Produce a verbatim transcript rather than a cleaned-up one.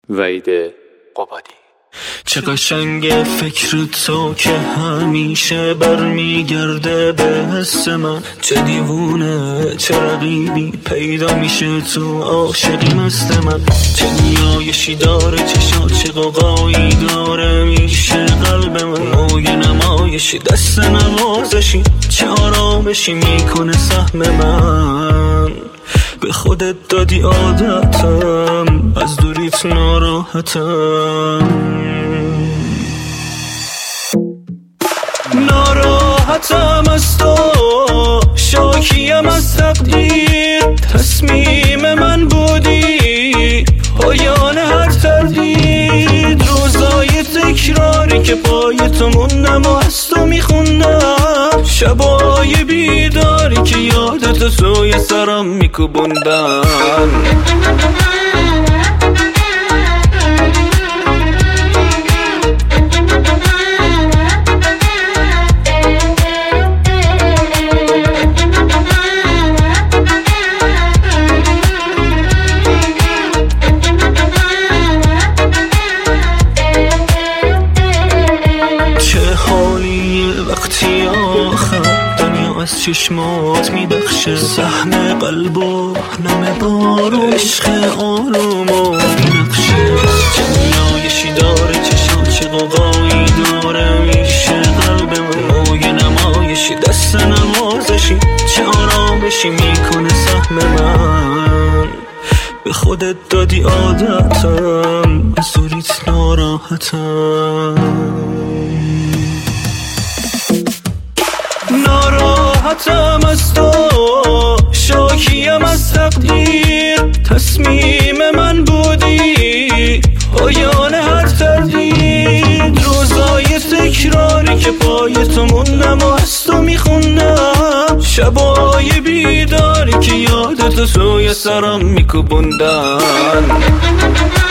وحید قبادی. چه قشنگه فکر تو که همیشه برمیگرده به حس من، چه دیوونه چه رقیبی پیدا میشه تو عاشقی مثل من، چه نیایشی داره چشات، چه قوقایی داره میشه قلب من، موی نمایشی دست نوازشی، چه آرامشی میکنه سهم من. به خودت دادی عادتم، از دوریت ناراحتم، ناراحتم از تو، شاکیم از تقدیر، تصمیم من بودی پایان هر تردید، روزای تکراری که پای تو موندم و از تو میخوندم، شبای بیداری که یادت سوی سرم میکوبوندن. وقتی آخر دنیا از چشمات میبخشه، سهم قلب و نم بارو، عشق آروم و بینقشه، چه نیایشی داره چشات، چه قوقایی داره میشه قلب من، موی نمایشی دست نوازشی، چه آرامشی میکنه سهم من. به خودت دادی عادتم، از دوریت ناراحتم، ناراحتم از تو، شاکیم از تقدیر، تصمیم من بودی پایان هر تردید، روزای تکراری که پای تو موندم و از تو میخوندم، شبای بیداری که یادت سوی سرم میکوبوندن.